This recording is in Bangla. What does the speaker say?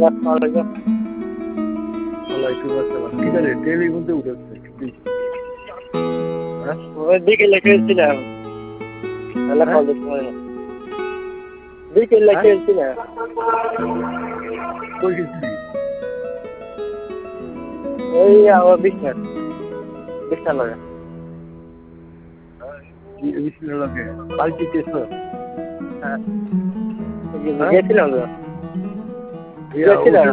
আসসালামু ওয়ালাইকুম আসসালাম। কি রে টেলিফোন তো উঠেছে কি? হ্যাঁ ওই বিকেলে খেলছিলাম তাহলে কল দিতে হয় না বিকেলে খেলছিলাম কই গেছিলি? এই আমার বিছনা লাগা বিসমিল্লাহ লাগে পাল্টি কেছো। হ্যাঁ গেছিলাম তো ইয়া গেছিলাম